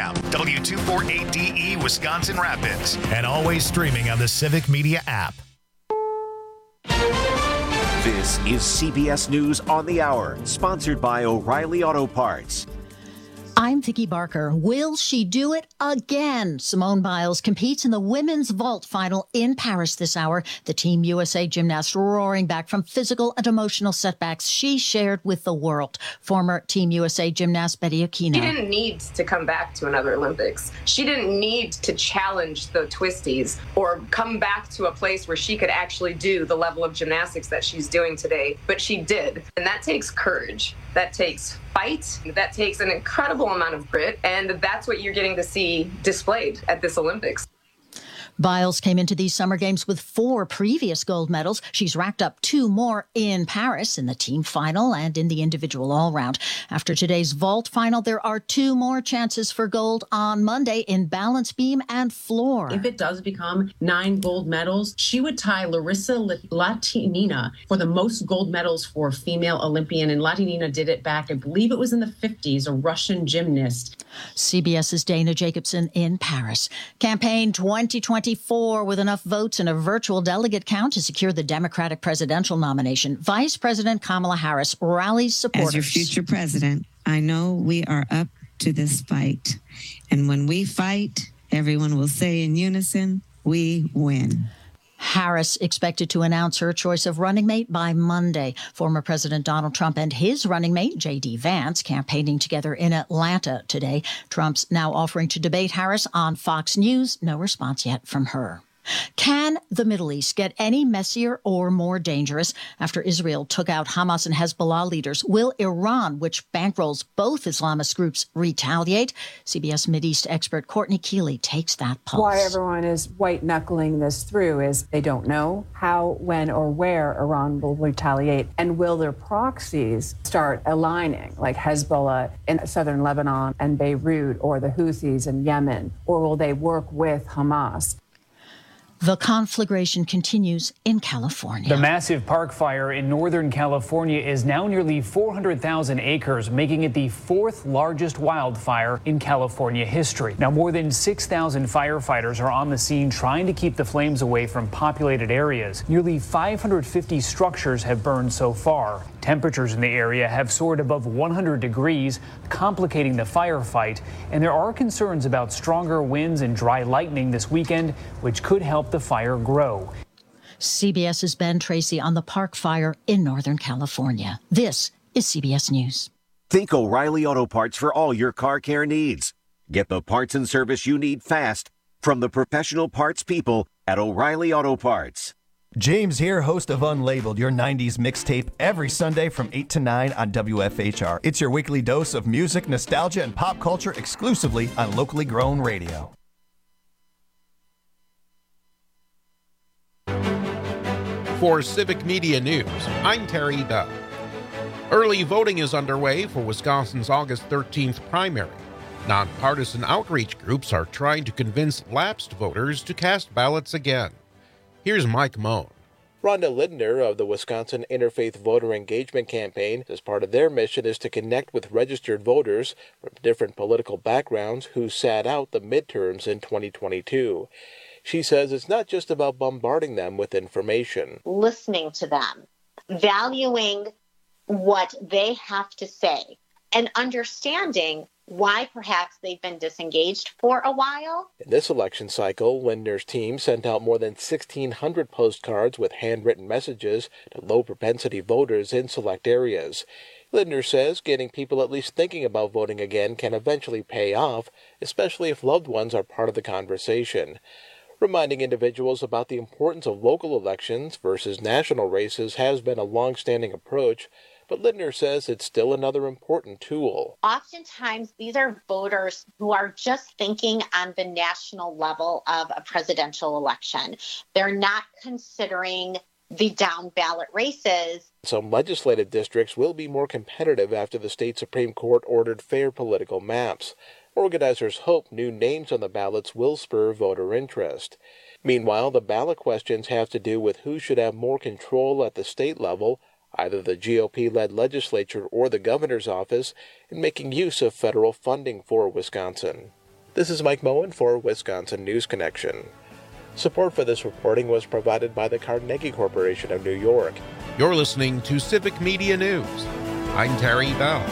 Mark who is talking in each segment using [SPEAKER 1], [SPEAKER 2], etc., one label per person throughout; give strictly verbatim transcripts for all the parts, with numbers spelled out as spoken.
[SPEAKER 1] a.m., W two forty-eight D E Wisconsin Rapids, and always streaming on the Civic Media app.
[SPEAKER 2] This is C B S News on the Hour, sponsored by O'Reilly Auto Parts.
[SPEAKER 3] I'm Vicki Barker. Will she do it again? Simone Biles competes in the women's vault final in Paris this hour. The Team U S A gymnast roaring back from physical and emotional setbacks she shared with the world. Former Team U S A gymnast Betty Aquino.
[SPEAKER 4] She didn't need to come back to another Olympics. She didn't need to challenge the twisties or come back to a place where she could actually do the level of gymnastics that she's doing today. But she did. And that takes courage. That takes fight. That takes an incredible amount of grit. And that's what you're getting to see displayed at this Olympics.
[SPEAKER 3] Biles came into these Summer Games with four previous gold medals. She's racked up two more in Paris in the team final and in the individual all-round. After today's vault final, there are two more chances for gold on Monday in balance beam and floor.
[SPEAKER 5] If it does become nine gold medals, she would tie Larissa Latynina for the most gold medals for a female Olympian. And Latynina did it back, I believe it was in the fifties, a Russian gymnast.
[SPEAKER 3] CBS's Dana Jacobson in Paris. Campaign twenty twenty-four with enough votes and a virtual delegate count to secure the Democratic presidential nomination. Vice President Kamala Harris rallies supporters.
[SPEAKER 6] As your future president, I know we are up to this fight. And when we fight, everyone will say in unison, we win.
[SPEAKER 3] Harris expected to announce her choice of running mate by Monday. Former President Donald Trump and his running mate, J D. Vance, campaigning together in Atlanta today. Trump's now offering to debate Harris on Fox News. No response yet from her. Can the Middle East get any messier or more dangerous after Israel took out Hamas and Hezbollah leaders? Will Iran, which bankrolls both Islamist groups, retaliate? C B S Mideast expert Courtney Keeley takes that pulse.
[SPEAKER 7] Why everyone is white-knuckling this through is they don't know how, when, or where Iran will retaliate. And will their proxies start aligning, like Hezbollah in southern Lebanon and Beirut, or the Houthis in Yemen? Or will they work with Hamas?
[SPEAKER 3] The conflagration continues in California.
[SPEAKER 8] The massive park fire in Northern California is now nearly four hundred thousand acres, making it the fourth largest wildfire in California history. Now, more than six thousand firefighters are on the scene trying to keep the flames away from populated areas. Nearly five hundred fifty structures have burned so far. Temperatures in the area have soared above one hundred degrees, complicating the firefight. And there are concerns about stronger winds and dry lightning this weekend, which could help the fire grow.
[SPEAKER 3] CBS's Ben Tracy on the park fire in Northern California. This is C B S News.
[SPEAKER 2] Think O'Reilly Auto Parts for all your car care needs. Get the parts and service you need fast from the professional parts people at O'Reilly Auto Parts.
[SPEAKER 9] James here, host of Unlabeled, your nineties mixtape, every Sunday from eight to nine on W F H R. It's your weekly dose of music, nostalgia, and pop culture exclusively on locally grown radio.
[SPEAKER 10] For Civic Media News, I'm Terry Duff. Early voting is underway for Wisconsin's August thirteenth primary. Nonpartisan outreach groups are trying to convince lapsed voters to cast ballots again. Here's Mike Moan.
[SPEAKER 11] Rhonda Lindner of the Wisconsin Interfaith Voter Engagement Campaign says part of their mission is to connect with registered voters from different political backgrounds who sat out the midterms in twenty twenty-two. She says it's not just about bombarding them with information.
[SPEAKER 12] Listening to them, valuing what they have to say, and understanding why perhaps they've been disengaged for a while.
[SPEAKER 11] In this election cycle, Lindner's team sent out more than sixteen hundred postcards with handwritten messages to low-propensity voters in select areas. Lindner says getting people at least thinking about voting again can eventually pay off, especially if loved ones are part of the conversation. Reminding individuals about the importance of local elections versus national races has been a long-standing approach, but Lindner says it's still another important tool.
[SPEAKER 12] Oftentimes, these are voters who are just thinking on the national level of a presidential election. They're not considering the down-ballot races.
[SPEAKER 11] Some legislative districts will be more competitive after the state Supreme Court ordered fair political maps. Organizers hope new names on the ballots will spur voter interest. Meanwhile, the ballot questions have to do with who should have more control at the state level, either the G O P-led legislature or the governor's office, in making use of federal funding for Wisconsin. This is Mike Moen for Wisconsin News Connection. Support for this reporting was provided by the Carnegie Corporation of New York.
[SPEAKER 10] You're listening to Civic Media News. I'm Terry Bell.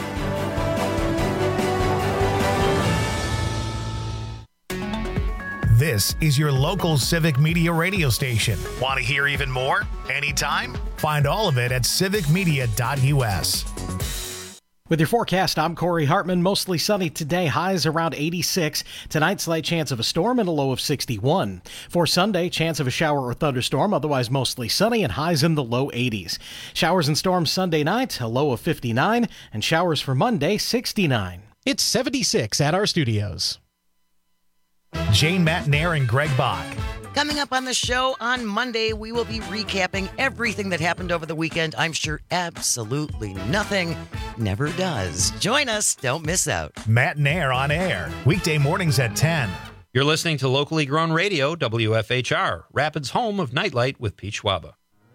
[SPEAKER 1] This is your local Civic Media radio station. Want to hear even more? Anytime? Find all of it at civic media dot u s.
[SPEAKER 13] With your forecast, I'm Corey Hartman. Mostly sunny today, highs around eighty-six. Tonight, slight chance of a storm and a low of sixty-one. For Sunday, chance of a shower or thunderstorm, otherwise mostly sunny and highs in the low eighties. Showers and storms Sunday night, a low of fifty-nine, and showers for Monday, sixty-nine.
[SPEAKER 14] It's seventy-six at our studios.
[SPEAKER 1] Jane Matnair and Greg Bach.
[SPEAKER 15] Coming up on the show on Monday, we will be recapping everything that happened over the weekend. I'm sure absolutely nothing never does. Join us. Don't miss out.
[SPEAKER 1] Matnair on air. Weekday mornings at ten.
[SPEAKER 16] You're listening to locally grown radio, W F H R, Rapids' home of Nightlight with Pete Schwaba.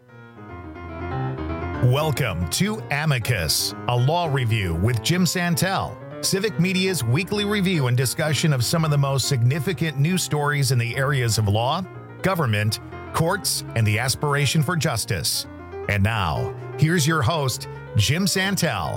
[SPEAKER 1] Welcome to Amicus, a law review with Jim Santel. Civic Media's weekly review and discussion of some of the most significant news stories in the areas of law, government, courts, and the aspiration for justice. And now, here's your host, Jim Santel.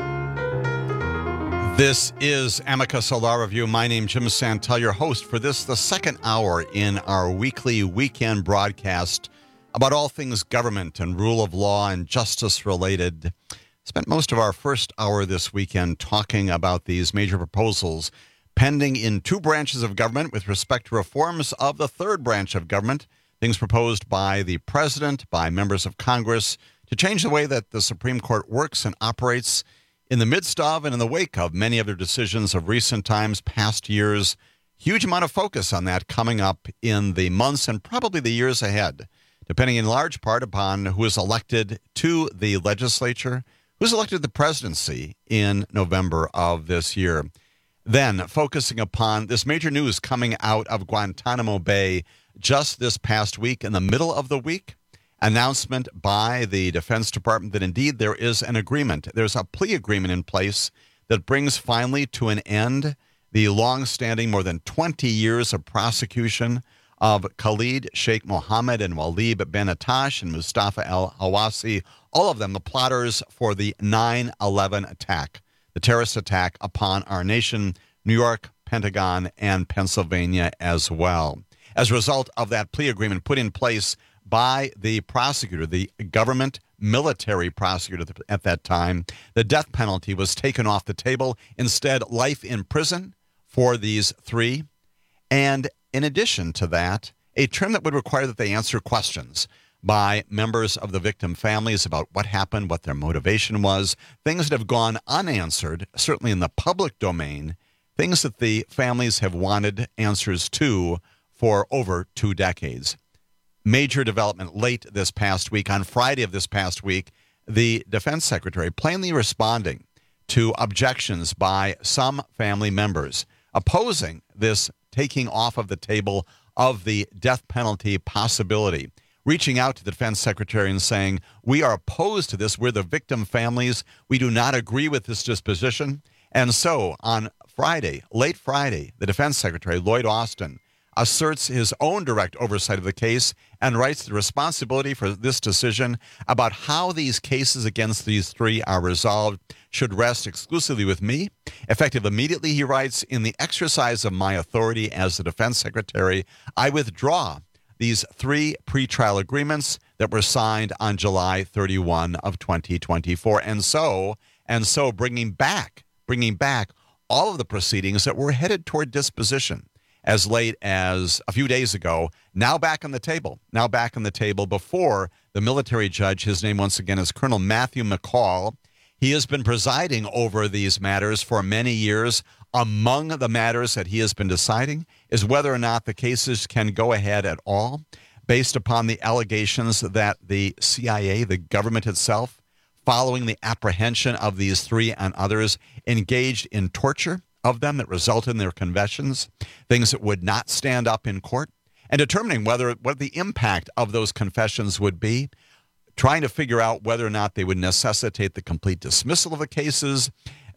[SPEAKER 17] This is Amicus, a law review. My name's Jim Santel, your host for this, the second hour in our weekly weekend broadcast about all things government and rule of law and justice related. Spent most of our first hour this weekend talking about these major proposals pending in two branches of government with respect to reforms of the third branch of government, things proposed by the president, by members of Congress, to change the way that the Supreme Court works and operates in the midst of and in the wake of many other decisions of recent times, past years. Huge amount of focus on that coming up in the months and probably the years ahead, depending in large part upon who is elected to the legislature, who's elected the presidency in November of this year. Then, focusing upon this major news coming out of Guantanamo Bay just this past week, in the middle of the week, announcement by the Defense Department that indeed there is an agreement. There's a plea agreement in place that brings finally to an end the long-standing more than twenty years of prosecution of Khalid Sheikh Mohammed and Walid Ben Attash and Mustafa al-Hawasi, all of them the plotters for the nine eleven attack, the terrorist attack upon our nation, New York, Pentagon, and Pennsylvania as well. As a result of that plea agreement put in place by the prosecutor, the government military prosecutor at that time, the death penalty was taken off the table. Instead, life in prison for these three. And in addition to that, a term that would require that they answer questions by members of the victim families about what happened, what their motivation was, things that have gone unanswered, certainly in the public domain, things that the families have wanted answers to for over two decades. Major development late this past week, on Friday of this past week, the defense secretary plainly responding to objections by some family members opposing this taking off of the table of the death penalty possibility, reaching out to the defense secretary and saying, we are opposed to this. We're the victim families. We do not agree with this disposition. And so on Friday, late Friday, the defense secretary, Lloyd Austin, asserts his own direct oversight of the case and writes the responsibility for this decision about how these cases against these three are resolved should rest exclusively with me. Effective immediately, he writes, in the exercise of my authority as the defense secretary, I withdraw these three pretrial agreements that were signed on July thirty-first of twenty twenty-four. And so, and so bringing back, bringing back all of the proceedings that were headed toward disposition as late as a few days ago, now back on the table, now back on the table before the military judge. His name once again is Colonel Matthew McCall. He has been presiding over these matters for many years. Among the matters that he has been deciding is whether or not the cases can go ahead at all, based upon the allegations that the C I A, the government itself, following the apprehension of these three and others, engaged in torture of them that resulted in their confessions, things that would not stand up in court, and determining whether what the impact of those confessions would be, trying to figure out whether or not they would necessitate the complete dismissal of the cases,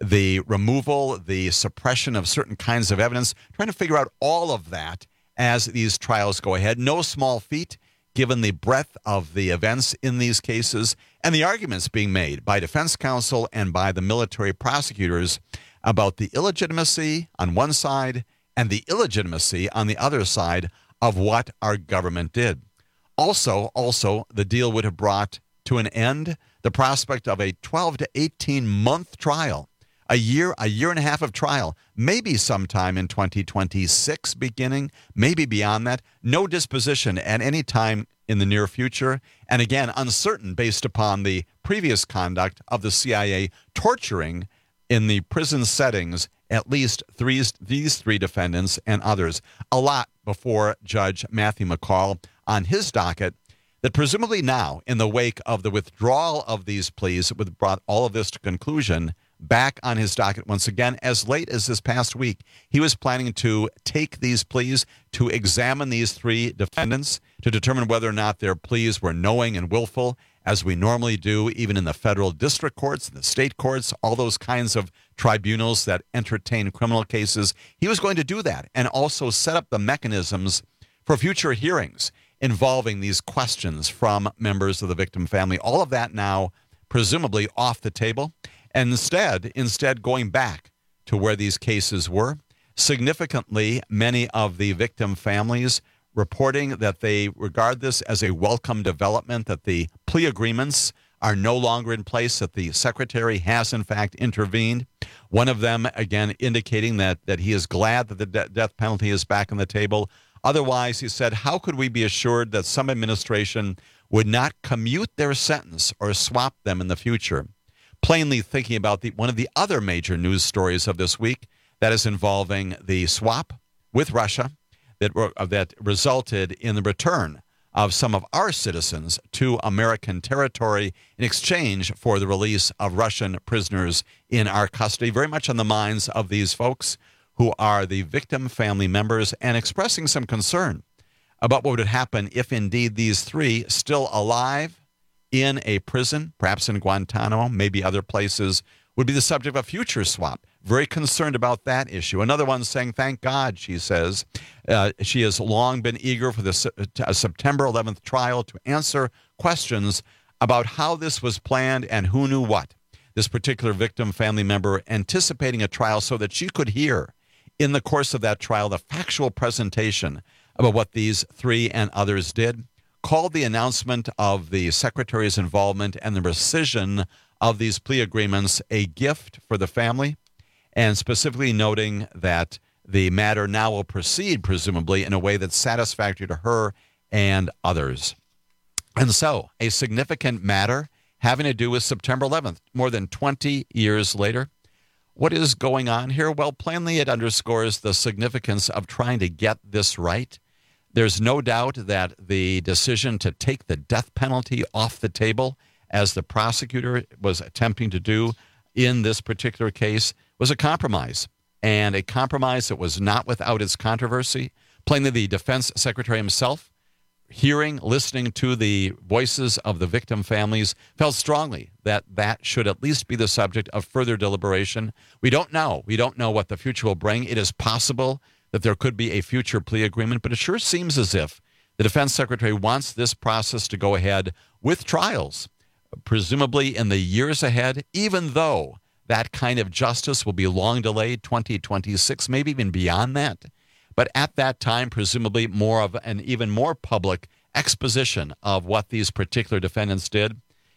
[SPEAKER 17] the removal, the suppression of certain kinds of evidence, trying to figure out all of that as these trials go ahead. No small feat, given the breadth of the events in these cases and the arguments being made by defense counsel and by the military prosecutors about the illegitimacy on one side and the illegitimacy on the other side of what our government did. Also, also, the deal would have brought to an end the prospect of a twelve to eighteen month trial, a year, a year and a half of trial, maybe sometime in twenty twenty-six beginning, maybe beyond that. No disposition at any time in the near future. And again, uncertain based upon the previous conduct of the C I A torturing in the prison settings at least three, these three defendants and others. A lot before Judge Matthew McCall on his docket that presumably now, in the wake of the withdrawal of these pleas, would brought all of this to conclusion, back on his docket once again, as late as this past week. He was planning to take these pleas, to examine these three defendants, to determine whether or not their pleas were knowing and willful, as we normally do, even in the federal district courts, the state courts, all those kinds of tribunals that entertain criminal cases. He was going to do that and also set up the mechanisms for future hearings involving these questions from members of the victim family. All of that now presumably off the table. And instead, instead going back to where these cases were. Significantly, many of the victim families reporting that they regard this as a welcome development, that the plea agreements are no longer in place, that the secretary has in fact intervened. One of them, again, indicating that, that he is glad that the de- death penalty is back on the table. Otherwise, he said, how could we be assured that some administration would not commute their sentence or swap them in the future? Plainly thinking about the, one of the other major news stories of this week, that is involving the swap with Russia that, uh, that resulted in the return of some of our citizens to American territory in exchange for the release of Russian prisoners in our custody, very much on the minds of these folks who are the victim family members, and expressing some concern about what would happen if indeed these three still alive in a prison, perhaps in Guantanamo, maybe other places, would be the subject of a future swap. Very concerned about that issue. Another one saying, thank God, she says. Uh, she has long been eager for the uh, September eleventh trial to answer questions about how this was planned and who knew what. This particular victim family member anticipating a trial so that she could hear in the course of that trial the factual presentation about what these three and others did, called the announcement of the secretary's involvement and the rescission of these plea agreements a gift for the family, and specifically noting that the matter now will proceed, presumably, in a way that's satisfactory to her and others. And so, a significant matter having to do with September eleventh, more than twenty years later. What is going on here? Well, plainly, it underscores the significance of trying to get this right. There's no doubt that the decision to take the death penalty off the table, as the prosecutor was attempting to do in this particular case, was a compromise, and a compromise that was not without its controversy. Plainly, the defense secretary himself, hearing, listening to the voices of the victim families, felt strongly that that should at least be the subject of further deliberation. We don't know. We don't know what the future will bring. It is possible that there could be a future plea agreement, but it sure seems as if the defense secretary wants this process to go ahead with trials, presumably in the years ahead, even though that kind of justice will be long delayed, twenty twenty-six, maybe even beyond that. But at that time, presumably more of an even more public exposition of what these particular defendants did,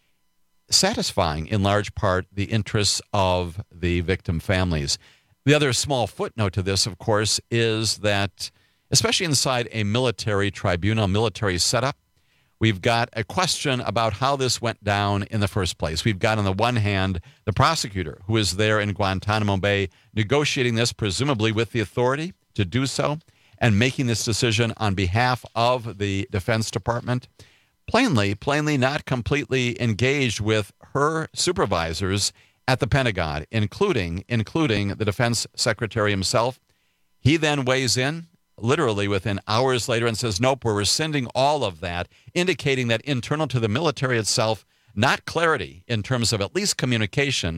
[SPEAKER 17] satisfying in large part the interests of the victim families. The other small footnote to this, of course, is that, especially inside a military tribunal, military setup, we've got a question about how this went down in the first place. We've got, on the one hand, the prosecutor who is there in Guantanamo Bay negotiating this, presumably with the authority to do so, and making this decision on behalf of the Defense Department. Plainly, plainly not completely engaged with her supervisors at the Pentagon, including, including the Defense Secretary himself. He then weighs in, literally within hours later, and says, nope, we're rescinding all of that, indicating that internal to the military itself, not clarity in terms of at least communication,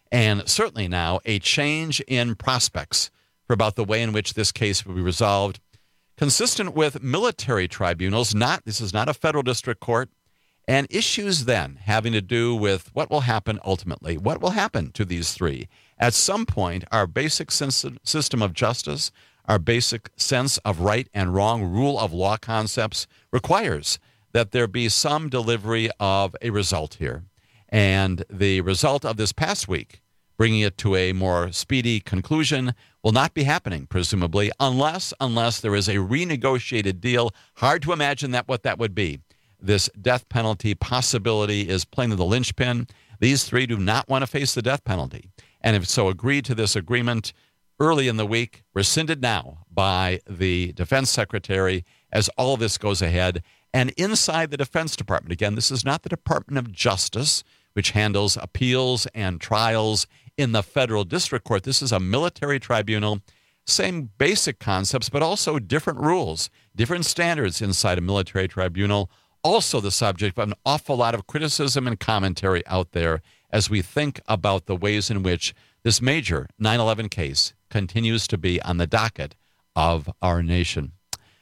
[SPEAKER 17] and certainly now a change in prospects for about the way in which this case will be resolved, consistent with military tribunals. Not this is not a federal district court, and issues then having to do with what will happen ultimately. What will happen to these three? At some point, our basic system of justice, our basic sense of right and wrong, rule of law concepts requires that there be some delivery of a result here. And the result of this past week, bringing it to a more speedy conclusion, will not be happening, presumably, unless unless there is a renegotiated deal. Hard to imagine that what that would be. This death penalty possibility is plainly the linchpin. These three do not want to face the death penalty, and if so agreed to this agreement early in the week, rescinded now by the defense secretary as all of this goes ahead. And inside the Defense Department, again, this is not the Department of Justice, which handles appeals and trials in the federal district court. This is a military tribunal. Same basic concepts, but also different rules, different standards inside a military tribunal. Also the subject of an awful lot of criticism and commentary out there as we think about the ways in which this major nine eleven case continues to be on the docket of our nation.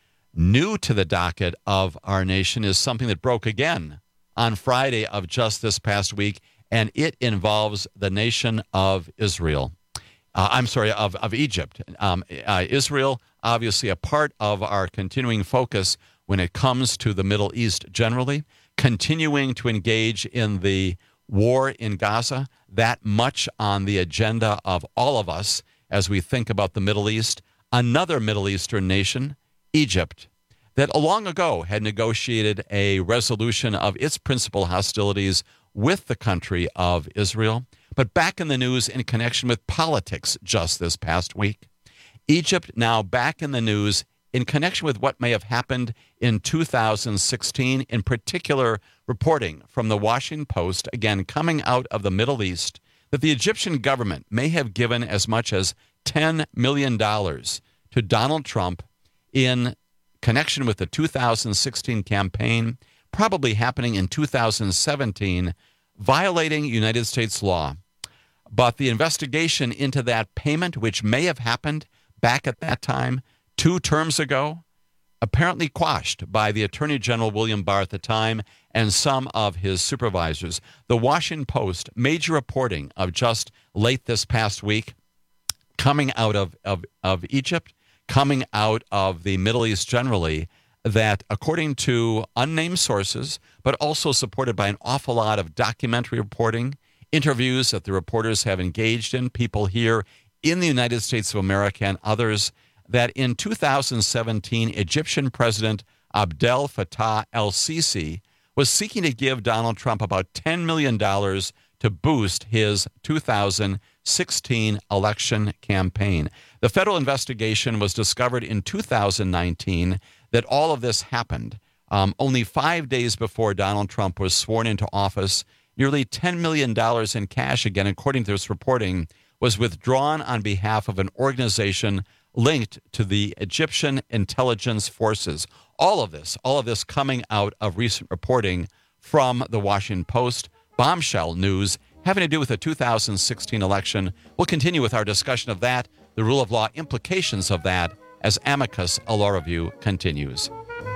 [SPEAKER 17] New to the docket of our nation is something that broke again on Friday of just this past week, and it involves the nation of Israel. Uh, I'm sorry, of, of Egypt. Um, uh, Israel, obviously a part of our continuing focus when it comes to the Middle East generally, continuing to engage in the war in Gaza, that much on the agenda of all of us as we think about the Middle East. Another Middle Eastern nation, Egypt, that long ago had negotiated a resolution of its principal hostilities with the country of Israel, but back in the news in connection with politics just this past week. Egypt now back in the news in connection with what may have happened in two thousand sixteen, in particular reporting from the Washington Post, again coming out of the Middle East, that the Egyptian government may have given as much as ten million dollars to Donald Trump in connection with the two thousand sixteen campaign, probably happening in two thousand seventeen, violating United States law. But the investigation into that payment, which may have happened back at that time, two terms ago, apparently quashed by the Attorney General William Barr at the time and some of his supervisors. The Washington Post, major reporting of just late this past week, coming out of, of, of Egypt, coming out of the Middle East generally, that according to unnamed sources, but also supported by an awful lot of documentary reporting, interviews that the reporters have engaged in, people here in the United States of America and others, that in two thousand seventeen, Egyptian President Abdel Fattah el-Sisi was seeking to give Donald Trump about ten million dollars to boost his two thousand sixteen election campaign. The federal investigation was discovered in two thousand nineteen that all of this happened um, only five days before Donald Trump was sworn into office. Nearly ten million dollars in cash, again, according to this reporting, was withdrawn on behalf of an organization linked to the Egyptian intelligence forces. All of this, all of this coming out of recent reporting from the Washington Post. Bombshell news having to do with the two thousand sixteen election. We'll continue with our discussion of that, the rule of law implications of that, as Amicus, a law review, continues.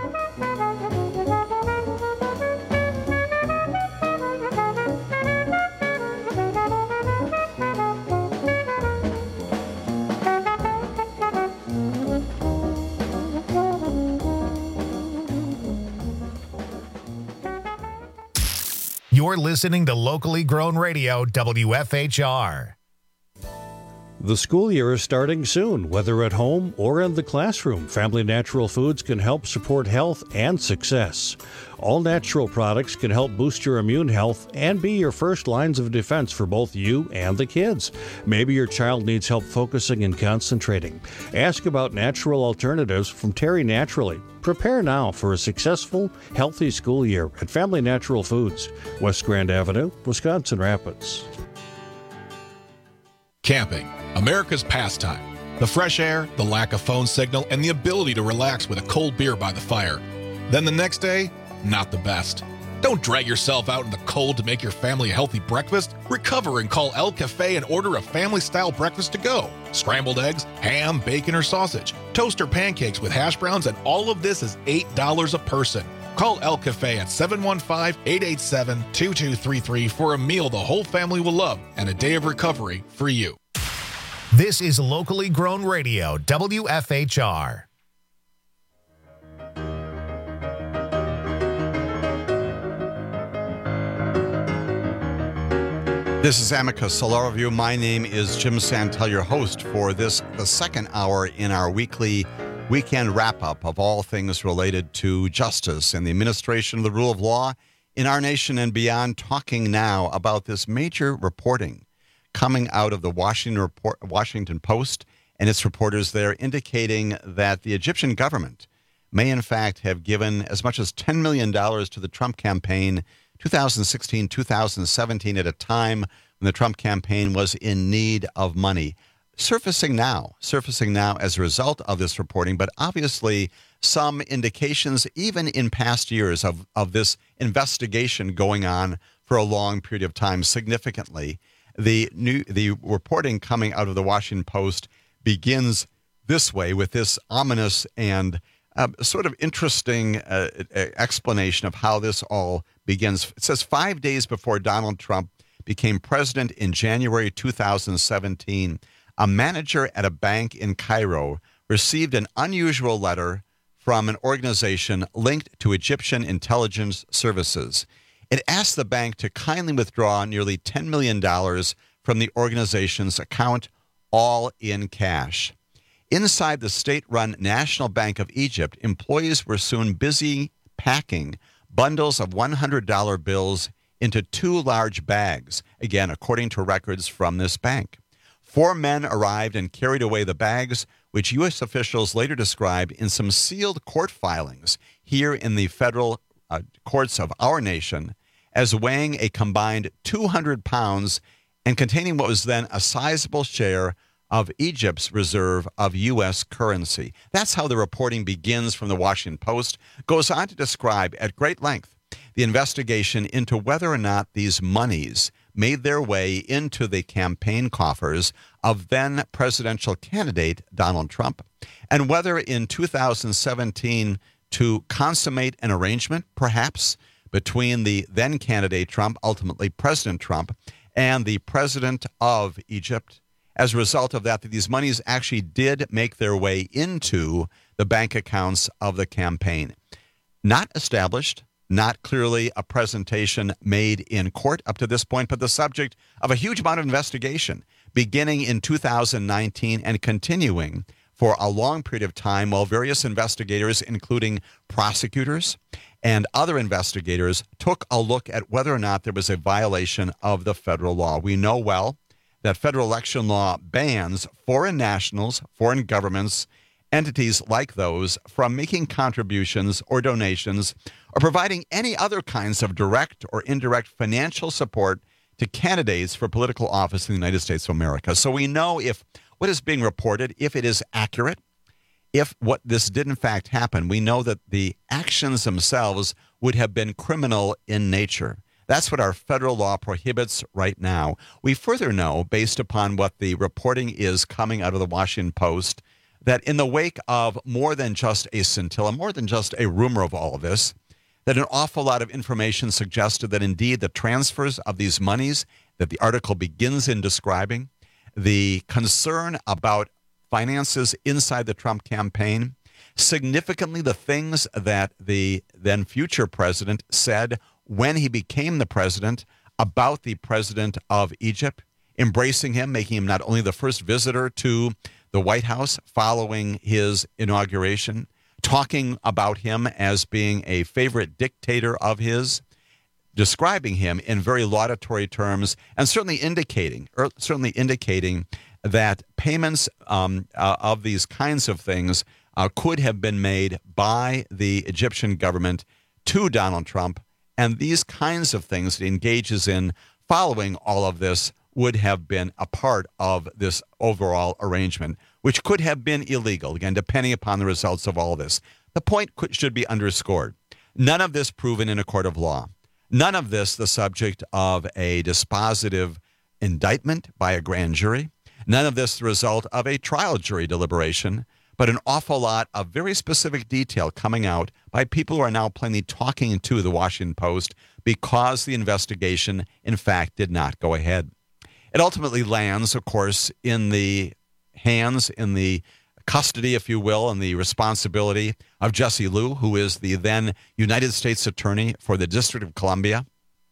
[SPEAKER 1] You're listening to Locally Grown Radio, W F H R.
[SPEAKER 18] The school year is starting soon, whether at home or in the classroom. Family Natural Foods can help support health and success. All natural products can help boost your immune health and be your first lines of defense for both you and the kids. Maybe your child needs help focusing and concentrating. Ask about natural alternatives from Terry Naturally. Prepare now for a successful, healthy school year at Family Natural Foods, West Grand Avenue, Wisconsin Rapids.
[SPEAKER 19] Camping, America's pastime. The fresh air, the lack of phone signal, and the ability to relax with a cold beer by the fire. Then the next day, not the best. Don't drag yourself out in the cold to make your family a healthy breakfast. Recover and call El Cafe and order a family-style breakfast to go. Scrambled eggs, ham, bacon, or sausage, toast or pancakes with hash browns, and all of this is eight dollars a person. Call El Cafe at seven one five, eight eight seven, two two three three for a meal the whole family will love and a day of recovery for you.
[SPEAKER 1] This is locally grown radio, W F H R.
[SPEAKER 17] This is Amicus, a law review. My name is Jim Santel, your host for this, the second hour in our weekly weekend wrap-up of all things related to justice and the administration of the rule of law in our nation and beyond, talking now about this major reporting coming out of the Washington, report, Washington Post and its reporters there, indicating that the Egyptian government may in fact have given as much as ten million dollars to the Trump campaign two thousand sixteen, two thousand seventeen, at a time when the Trump campaign was in need of money. Surfacing now, surfacing now as a result of this reporting, but obviously some indications even in past years of, of this investigation going on for a long period of time. Significantly, the new the reporting coming out of the Washington Post begins this way, with this ominous and uh, sort of interesting uh, explanation of how this all begins. It says, five days before Donald Trump became president in January two thousand seventeen, a manager at a bank in Cairo received an unusual letter from an organization linked to Egyptian intelligence services. It asked the bank to kindly withdraw nearly ten million dollars from the organization's account, all in cash. Inside the state-run National Bank of Egypt, employees were soon busy packing bundles of one hundred dollar bills into two large bags, again, according to records from this bank. Four men arrived and carried away the bags, which U S officials later described in some sealed court filings here in the federal uh, courts of our nation as weighing a combined two hundred pounds and containing what was then a sizable share of Egypt's reserve of U S currency. That's how the reporting begins from the Washington Post. Goes on to describe at great length the investigation into whether or not these monies made their way into the campaign coffers of then presidential candidate Donald Trump, and whether in two thousand seventeen to consummate an arrangement, perhaps, between the then candidate Trump, ultimately President Trump, and the president of Egypt. As a result of that, that these monies actually did make their way into the bank accounts of the campaign. Not established, not clearly a presentation made in court up to this point, but the subject of a huge amount of investigation beginning in two thousand nineteen and continuing for a long period of time, while various investigators, including prosecutors and other investigators, took a look at whether or not there was a violation of the federal law. We know well that federal election law bans foreign nationals, foreign governments, entities like those from making contributions or donations or providing any other kinds of direct or indirect financial support to candidates for political office in the United States of America. So we know if what is being reported, if it is accurate, if what this did in fact happen, we know that the actions themselves would have been criminal in nature. That's what our federal law prohibits right now. We further know, based upon what the reporting is coming out of the Washington Post, that in the wake of more than just a scintilla, more than just a rumor of all of this, that an awful lot of information suggested that indeed the transfers of these monies that the article begins in describing, the concern about finances inside the Trump campaign, significantly the things that the then future president said when he became the president about the president of Egypt, embracing him, making him not only the first visitor to the White House following his inauguration, talking about him as being a favorite dictator of his, describing him in very laudatory terms, and certainly indicating, or certainly indicating that payments um, uh, of these kinds of things uh, could have been made by the Egyptian government to Donald Trump, and these kinds of things that he engages in following all of this would have been a part of this overall arrangement, which could have been illegal, again, depending upon the results of all of this. The point could, should be underscored. None of this proven in a court of law. None of this the subject of a dispositive indictment by a grand jury. None of this the result of a trial jury deliberation, but an awful lot of very specific detail coming out by people who are now plainly talking to the Washington Post because the investigation, in fact, did not go ahead. It ultimately lands, of course, in the hands, in the custody, if you will, and the responsibility of Jessie Liu, who is the then United States Attorney for the District of Columbia.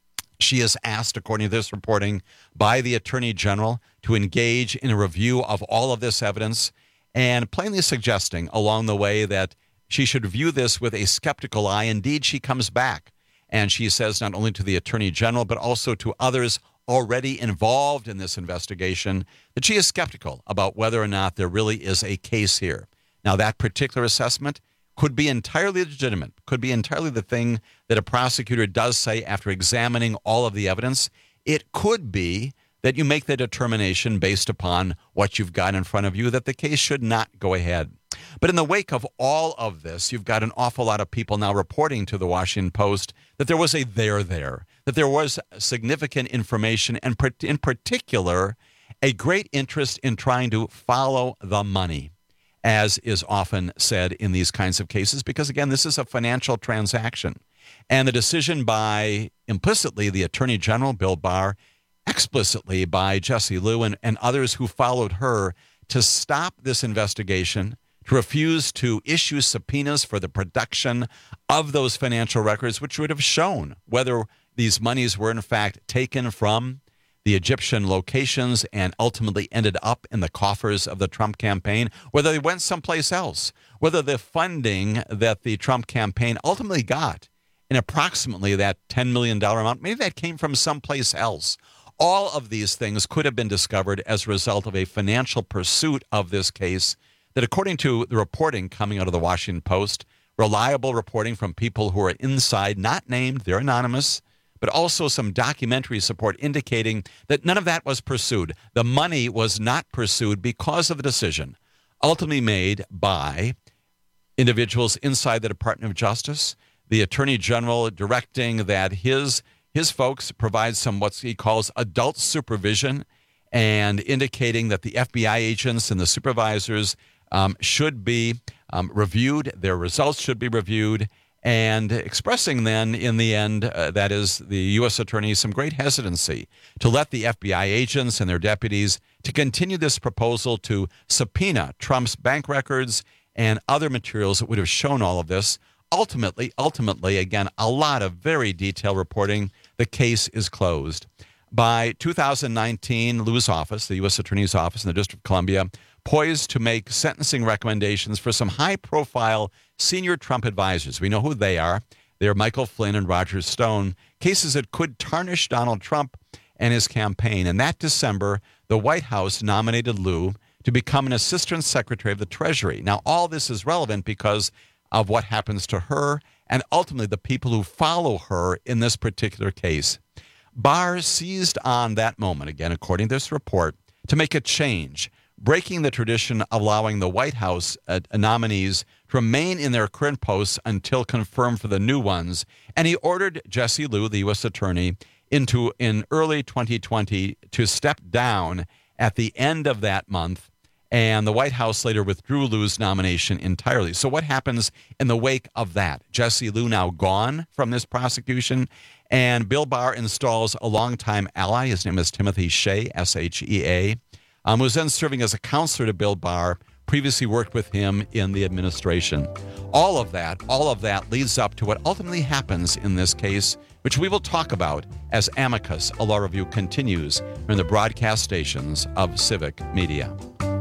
[SPEAKER 17] She is asked, according to this reporting, by the Attorney General to engage in a review of all of this evidence and plainly suggesting along the way that she should view this with a skeptical eye. Indeed, she comes back and she says not only to the Attorney General, but also to others already involved in this investigation that she is skeptical about whether or not there really is a case here. Now, that particular assessment could be entirely legitimate, could be entirely the thing that a prosecutor does say after examining all of the evidence. It could be that you make the determination based upon what you've got in front of you that the case should not go ahead. But in the wake of all of this, you've got an awful lot of people now reporting to the Washington Post that there was a there there, that there was significant information, and in particular, a great interest in trying to follow the money, as is often said in these kinds of cases, because, again, this is a financial transaction. And the decision by, implicitly, the Attorney General, Bill Barr, explicitly by Jessie Liu and, and others who followed her to stop this investigation, to refuse to issue subpoenas for the production of those financial records, which would have shown whether these monies were in fact taken from the Egyptian locations and ultimately ended up in the coffers of the Trump campaign, whether they went someplace else, whether the funding that the Trump campaign ultimately got in approximately that ten million dollars amount, maybe that came from someplace else. All of these things could have been discovered as a result of a financial pursuit of this case that, according to the reporting coming out of the Washington Post, reliable reporting from people who are inside, not named, they're anonymous, but also some documentary support indicating that none of that was pursued. The money was not pursued because of the decision ultimately made by individuals inside the Department of Justice, the Attorney General directing that his his folks provide some what he calls adult supervision and indicating that the F B I agents and the supervisors um, should be um, reviewed, their results should be reviewed, and expressing then in the end, uh, that is the U S attorney, some great hesitancy to let the F B I agents and their deputies to continue this proposal to subpoena Trump's bank records and other materials that would have shown all of this. Ultimately, ultimately, again, a lot of very detailed reporting. The case is closed. By two thousand nineteen, Liu's office, the U S Attorney's Office in the District of Columbia, poised to make sentencing recommendations for some high-profile senior Trump advisors. We know who they are. They're Michael Flynn and Roger Stone, cases that could tarnish Donald Trump and his campaign. And that December, the White House nominated Liu to become an Assistant Secretary of the Treasury. Now, all this is relevant because of what happens to her and ultimately the people who follow her in this particular case. Barr seized on that moment, again, according to this report, to make a change, breaking the tradition of allowing the White House uh, nominees to remain in their current posts until confirmed for the new ones. And he ordered Jessie Liu, the U S attorney, into in early twenty twenty to step down at the end of that month. And the White House later withdrew Liu's nomination entirely. So what happens in the wake of that? Jessie Liu now gone from this prosecution, and Bill Barr installs a longtime ally. His name is Timothy Shea, S H E A, um, who's then serving as a counselor to Bill Barr, previously worked with him in the administration. All of that, all of that leads up to what ultimately happens in this case, which we will talk about as Amicus, a law review, continues in the broadcast stations of Civic Media.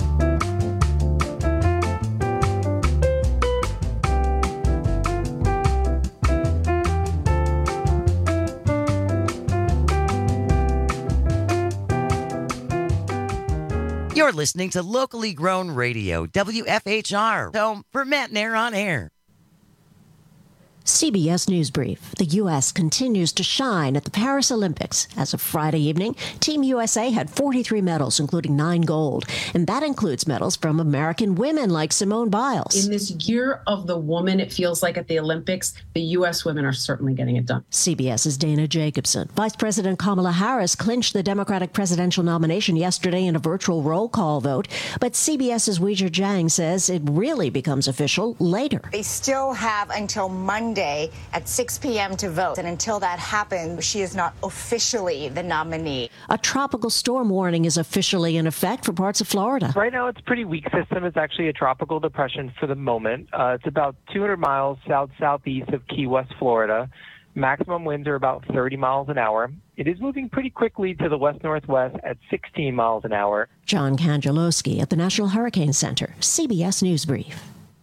[SPEAKER 15] You're listening to locally grown radio, W F H R, home for Matt Nair on Air.
[SPEAKER 20] C B S News Brief. The U S continues to shine at the Paris Olympics. As of Friday evening, Team U S A had forty-three medals, including nine gold. And that includes medals from American women like Simone Biles.
[SPEAKER 5] In this year of the woman, it feels like at the Olympics, the U S women are certainly getting it done.
[SPEAKER 20] CBS's Dana Jacobson. Vice President Kamala Harris clinched the Democratic presidential nomination yesterday in a virtual roll call vote. But CBS's Weijia Jiang says it really becomes official later.
[SPEAKER 21] They still have until Monday at six p.m. to vote. And until that happens, she is not officially the nominee.
[SPEAKER 20] A tropical storm warning is officially in effect for parts of Florida.
[SPEAKER 22] Right now, it's a pretty weak system. It's actually a tropical depression for the moment. Uh, it's about two hundred miles south-southeast of Key West, Florida. Maximum winds are about thirty miles an hour. It is moving pretty quickly to the west-northwest at sixteen miles an hour.
[SPEAKER 20] John Kanjolowski at the National Hurricane Center, C B S News Brief.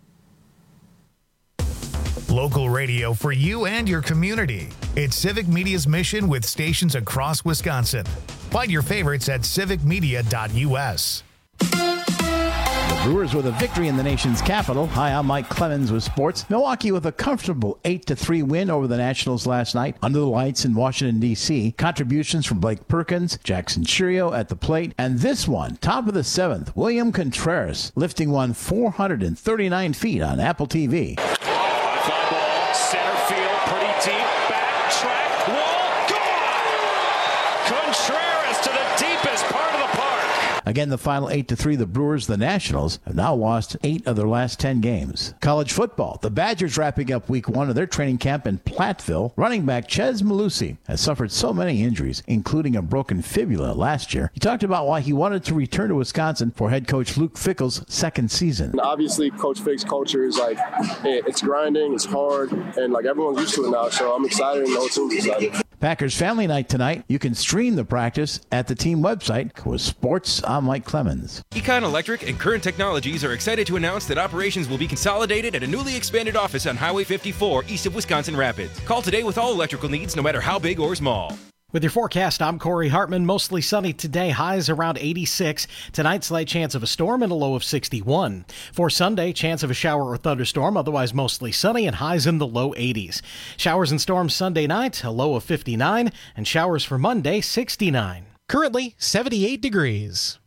[SPEAKER 1] Local radio for you and your community. It's Civic Media's mission with stations across Wisconsin. Find your favorites at civic media dot u s.
[SPEAKER 23] The Brewers with a victory in the nation's capital. Hi, I'm Mike Clemens with sports. Milwaukee with a comfortable eight to three win over the Nationals last night under the lights in Washington, D C Contributions from Blake Perkins, Jackson Chourio at the plate, and this one, top of the seventh, William Contreras, lifting one four hundred thirty-nine feet on Apple T V.
[SPEAKER 24] Fly ball, center field, pretty deep, back track, wall, gone! Contreras to the deepest part of the park.
[SPEAKER 23] Again, the final eight to three, the Brewers, the Nationals, have now lost eight of their last ten games. College football, the Badgers wrapping up week one of their training camp in Platteville. Running back Chez Malusi has suffered so many injuries, including a broken fibula last year. He talked about why he wanted to return to Wisconsin for head coach Luke Fickell's second season.
[SPEAKER 25] Obviously, Coach Fick's culture is like, it's grinding, it's hard, and like everyone's used to it now, so I'm excited and the whole team's excited.
[SPEAKER 23] Packers Family Night tonight. You can stream the practice at the team website. With sports, I'm Mike Clemens.
[SPEAKER 26] Econ Electric and Current Technologies are excited to announce that operations will be consolidated at a newly expanded office on Highway fifty-four east of Wisconsin Rapids. Call today with all electrical needs, no matter how big or small.
[SPEAKER 13] With your forecast, I'm Corey Hartman. Mostly sunny today, highs around eighty-six. Tonight, slight chance of a storm and a low of sixty-one. For Sunday, chance of a shower or thunderstorm, otherwise mostly sunny and highs in the low eighties. Showers and storms Sunday night, a low of fifty-nine, and showers for Monday, sixty-nine.
[SPEAKER 14] Currently, seventy-eight degrees.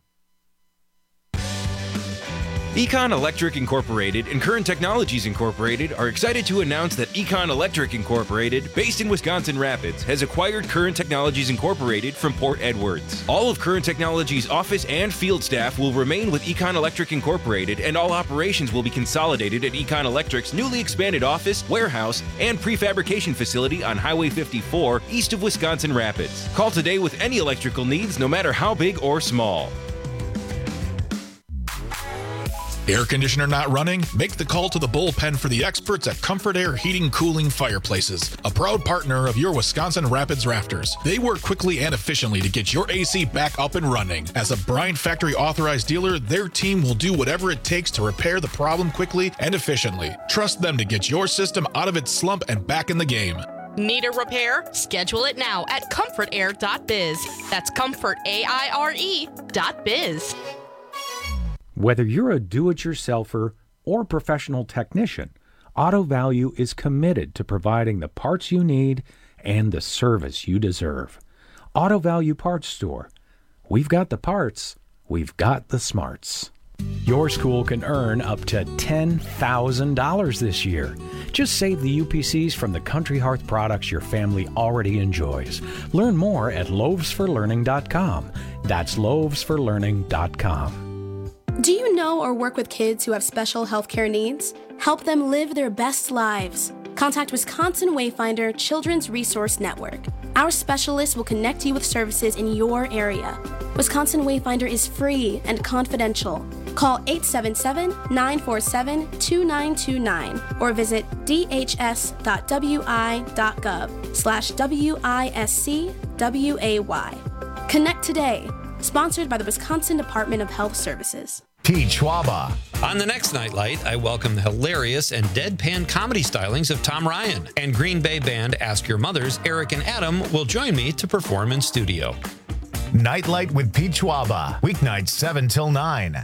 [SPEAKER 26] Econ Electric Incorporated and Current Technologies Incorporated are excited to announce that Econ Electric Incorporated, based in Wisconsin Rapids, has acquired Current Technologies Incorporated from Port Edwards. All of Current Technologies' office and field staff will remain with Econ Electric Incorporated, and all operations will be consolidated at Econ Electric's newly expanded office, warehouse, and prefabrication facility on Highway fifty-four east of Wisconsin Rapids. Call today with any electrical needs, no matter how big or small.
[SPEAKER 19] Air conditioner not running? Make the call to the bullpen for the experts at Comfort Air Heating Cooling Fireplaces, a proud partner of your Wisconsin Rapids Rafters. They work quickly and efficiently to get your A C back up and running. As a Bryant Factory authorized dealer, their team will do whatever it takes to repair the problem quickly and efficiently. Trust them to get your system out of its slump and back in the game.
[SPEAKER 27] Need a repair? Schedule it now at comfort air dot biz. That's comfort, A I R E, dot biz.
[SPEAKER 28] Whether you're a do-it-yourselfer or professional technician, Auto Value is committed to providing the parts you need and the service you deserve. Auto Value Parts Store. We've got the parts. We've got the smarts. Your school can earn up to ten thousand dollars this year. Just save the U P Cs from the Country Hearth products your family already enjoys. Learn more at loaves for learning dot com. That's loaves for learning dot com.
[SPEAKER 29] Do you know or work with kids who have special healthcare needs? Help them live their best lives. Contact Wisconsin Wayfinder Children's Resource Network. Our specialists will connect you with services in your area. Wisconsin Wayfinder is free and confidential. Call eight seven seven, nine four seven, two nine two nine or visit d h s dot w i dot gov slash W I S C W A Y. Connect today. Sponsored by the Wisconsin Department of Health Services.
[SPEAKER 1] Pete Schwaba.
[SPEAKER 16] On the next Nightlight, I welcome the hilarious and deadpan comedy stylings of Tom Ryan. And Green Bay band Ask Your Mothers, Eric and Adam, will join me to perform in studio.
[SPEAKER 1] Nightlight with Pete Schwaba. Weeknights seven till nine.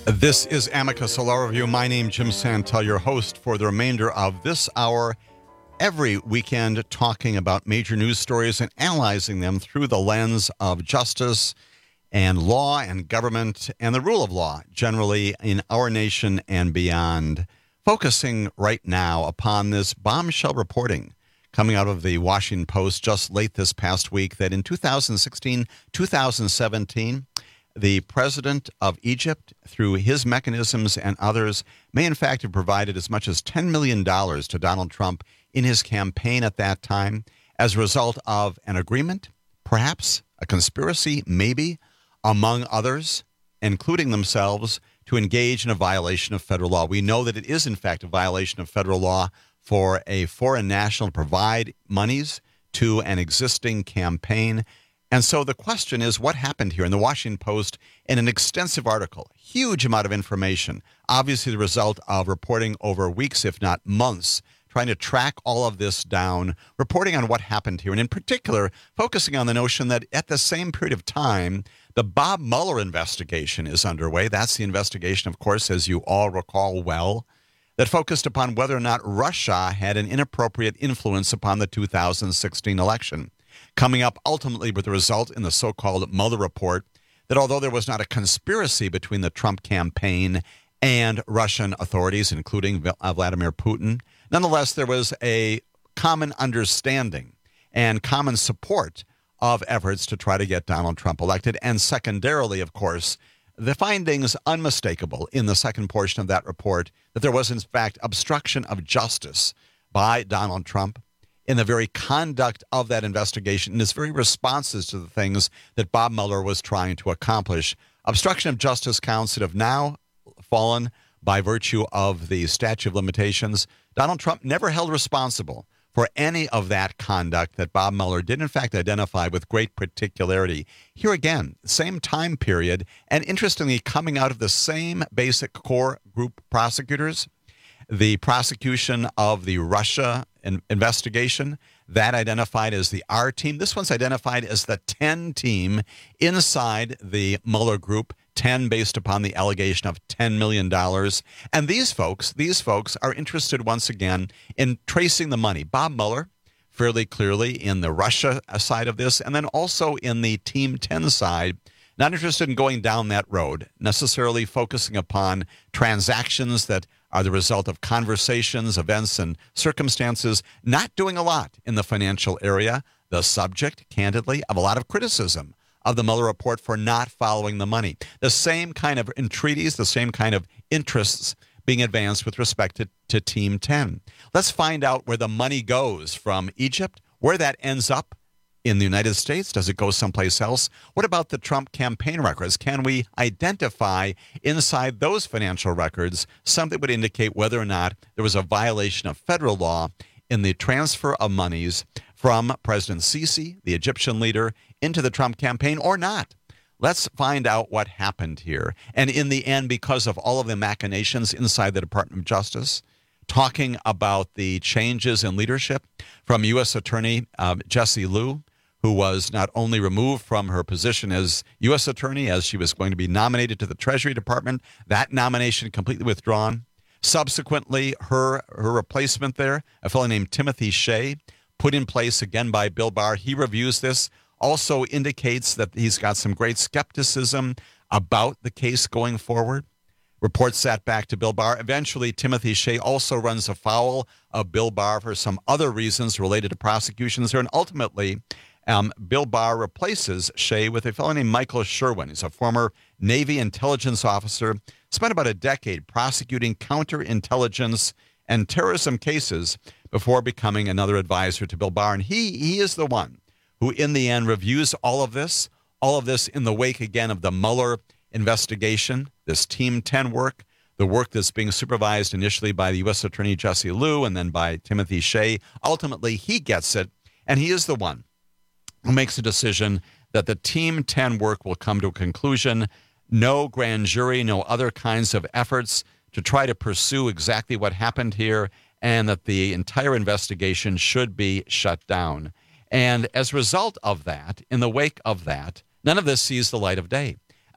[SPEAKER 17] This is Amicus Law Review. My name Jim Santel, your host for the remainder of this hour. Every weekend talking about major news stories and analyzing them through the lens of justice and law and government and the rule of law generally in our nation and beyond. Focusing right now upon this bombshell reporting coming out of the Washington Post just late this past week that in two thousand sixteen, two thousand seventeen, the president of Egypt, through his mechanisms and others, may in fact have provided as much as ten million dollars to Donald Trump in his campaign at that time as a result of an agreement, perhaps a conspiracy, maybe, among others, including themselves, to engage in a violation of federal law. We know that it is in fact a violation of federal law for a foreign national to provide monies to an existing campaign. And so the question is, what happened here? In the Washington Post, in an extensive article, huge amount of information, obviously the result of reporting over weeks, if not months, trying to track all of this down, reporting on what happened here, and in particular, focusing on the notion that at the same period of time, the Bob Mueller investigation is underway. That's the investigation, of course, as you all recall well, that focused upon whether or not Russia had an inappropriate influence upon the two thousand sixteen election. Coming up ultimately with the result in the so-called Mueller report that although there was not a conspiracy between the Trump campaign and Russian authorities, including Vladimir Putin, nonetheless, there was a common understanding and common support of efforts to try to get Donald Trump elected. And secondarily, of course, the findings unmistakable in the second portion of that report that there was, in fact, obstruction of justice by Donald Trump in the very conduct of that investigation, and his very responses to the things that Bob Mueller was trying to accomplish. Obstruction of justice counts that have now fallen by virtue of the statute of limitations. Donald Trump never held responsible for any of that conduct that Bob Mueller did, in fact, identify with great particularity. Here again, same time period, and interestingly, coming out of the same basic core group prosecutors, the prosecution of the Russia investigation, that identified as the R team. This one's identified as the ten team inside the Mueller group, ten based upon the allegation of ten million dollars. And these folks, these folks are interested once again in tracing the money. Bob Mueller, fairly clearly in the Russia side of this, and then also in the Team ten side, not interested in going down that road, necessarily focusing upon transactions that are the result of conversations, events, and circumstances, not doing a lot in the financial area, the subject, candidly, of a lot of criticism of the Mueller report for not following the money. The same kind of entreaties, the same kind of interests being advanced with respect to, to Team ten. Let's find out where the money goes from Egypt, where that ends up in the United States. Does it go someplace else? What about the Trump campaign records? Can we identify inside those financial records something that would indicate whether or not there was a violation of federal law in the transfer of monies from President Sisi, the Egyptian leader, into the Trump campaign or not? Let's find out what happened here. And in the end, because of all of the machinations inside the Department of Justice, talking about the changes in leadership from U S Attorney um, Jessie Liu, who was not only removed from her position as U S Attorney as she was going to be nominated to the Treasury Department, that nomination completely withdrawn. Subsequently, her her replacement there, a fellow named Timothy Shea, put in place again by Bill Barr. He reviews this, also indicates that he's got some great skepticism about the case going forward. Reports that back to Bill Barr. Eventually, Timothy Shea also runs afoul of Bill Barr for some other reasons related to prosecutions there. And ultimately, um, Bill Barr replaces Shea with a fellow named Michael Sherwin. He's a former Navy intelligence officer, spent about a decade prosecuting counterintelligence and terrorism cases before becoming another advisor to Bill Barr. And he, he is the one who, in the end, reviews all of this, all of this in the wake, again, of the Mueller investigation, this Team ten work, the work that's being supervised initially by the U S Attorney Jessie Liu and then by Timothy Shea. Ultimately, he gets it, and he is the one who makes a decision that the Team ten work will come to a conclusion. No grand jury, no other kinds of efforts to try to pursue exactly what happened here, and that the entire investigation should be shut down. And as a result of that, in the wake of that, none of this sees the light of day.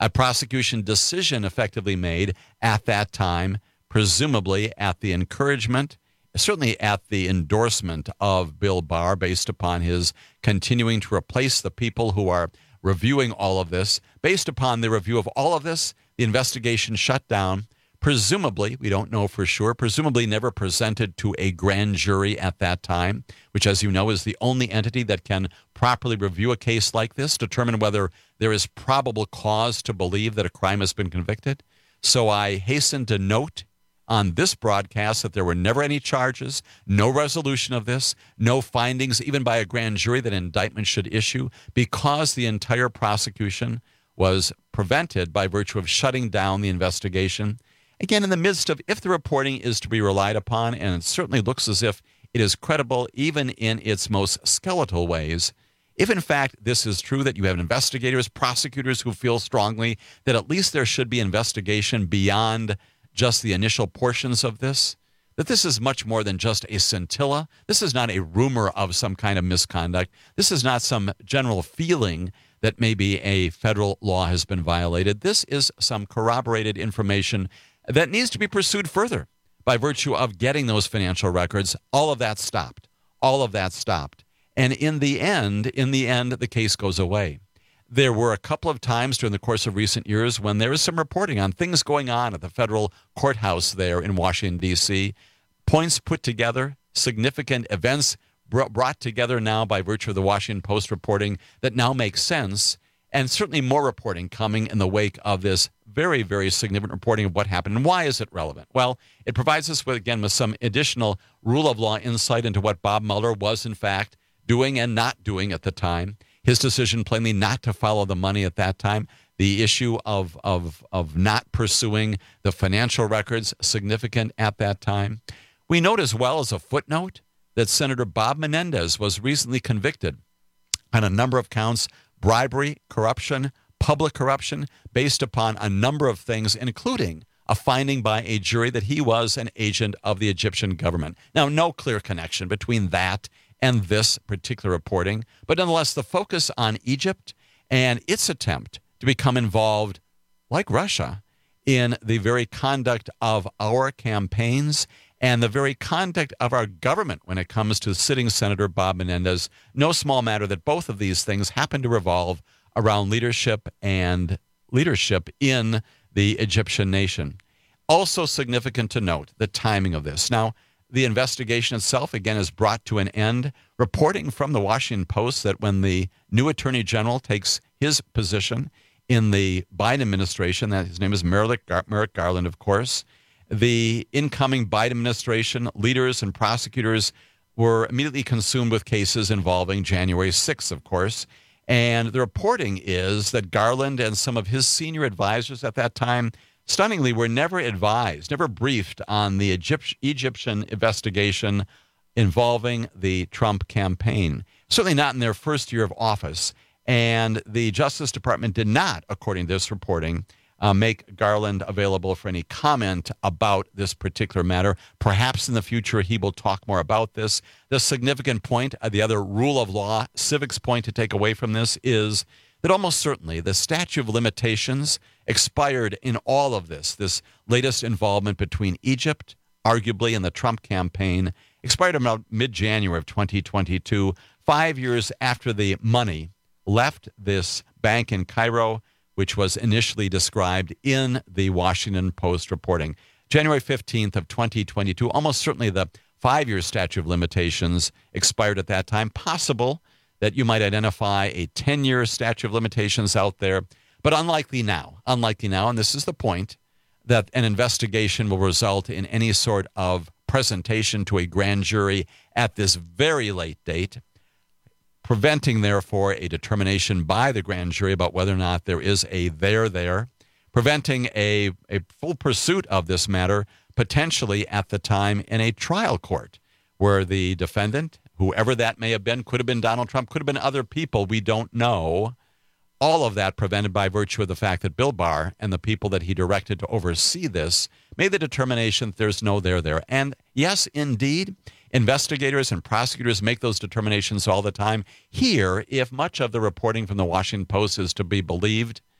[SPEAKER 17] a prosecution decision effectively made at that time, presumably at the encouragement, certainly at the endorsement of Bill Barr, based upon his continuing to replace the people who are reviewing all of this. Based upon the review of all of this, the investigation shut down. Presumably, we don't know for sure, presumably never presented to a grand jury at that time, which, as you know, is the only entity that can properly review a case like this, determine whether there is probable cause to believe that a crime has been convicted. So I hasten to note on this broadcast that there were never any charges, no resolution of this, no findings even by a grand jury that an indictment should issue, because the entire prosecution was prevented by virtue of shutting down the investigation. Again, in the midst of, if the reporting is to be relied upon, and it certainly looks as if it is credible even in its most skeletal ways, if in fact this is true, that you have investigators, prosecutors who feel strongly that at least there should be investigation beyond just the initial portions of this, that this is much more than just a scintilla. This is not a rumor of some kind of misconduct. This is not some general feeling that maybe a federal law has been violated. This is some corroborated information that needs to be pursued further by virtue of getting those financial records. All of that stopped. All of that stopped. And in the end, in the end, the case goes away. There were a couple of times during the course of recent years when there is some reporting on things going on at the federal courthouse there in Washington, D C, points put together, significant events brought together now by virtue of the Washington Post reporting that now makes sense, and certainly more reporting coming in the wake of this very, very significant reporting of what happened. And why is it relevant? Well, it provides us with, again, with some additional rule of law insight into what Bob Mueller was, in fact, doing and not doing at the time. His decision plainly not to follow the money at that time. The issue of, of, of not pursuing the financial records, significant at that time. We note as well as a footnote that Senator Bob Menendez was recently convicted on a number of counts: bribery, corruption, public corruption, based upon a number of things, including a finding by a jury that he was an agent of the Egyptian government. Now, no clear connection between that and this particular reporting, but nonetheless, the focus on Egypt and its attempt to become involved, like Russia, in the very conduct of our campaigns and the very conduct of our government when it comes to sitting Senator Bob Menendez. No small matter that both of these things happen to revolve around leadership and leadership in the Egyptian nation. Also significant to note the timing of this. Now, the investigation itself, again, is brought to an end. Reporting from the Washington Post that when the new Attorney General takes his position in the Biden administration, that his name is Merrick, Gar- Merrick Garland, of course, the incoming Biden administration leaders and prosecutors were immediately consumed with cases involving January sixth, of course. And the reporting is that Garland and some of his senior advisors at that time, stunningly, were never advised, never briefed on the Egypt- Egyptian investigation involving the Trump campaign. Certainly not in their first year of office. And the Justice Department did not, according to this reporting, uh, make Garland available for any comment about this particular matter. Perhaps in the future he will talk more about this. The significant point, uh, the other rule of law, civics point to take away from this is that almost certainly the statute of limitations expired in all of this. This latest involvement between Egypt, arguably, and the Trump campaign expired about mid-January of twenty twenty-two, five years after the money left this bank in Cairo, which was initially described in the Washington Post reporting. January fifteenth of twenty twenty-two, almost certainly the five-year statute of limitations expired at that time. Possible that you might identify a ten-year statute of limitations out there, but unlikely now. Unlikely now, and this is the point, that an investigation will result in any sort of presentation to a grand jury at this very late date, preventing, therefore, a determination by the grand jury about whether or not there is a there there, preventing a, a full pursuit of this matter, potentially at the time in a trial court, where the defendant, whoever that may have been, could have been Donald Trump, could have been other people, we don't know. All of that prevented by virtue of the fact that Bill Barr and the people that he directed to oversee this made the determination that there's no there there. And yes, indeed, investigators and prosecutors make those determinations all the time. Here, if much of the reporting from the Washington Post is to be believed,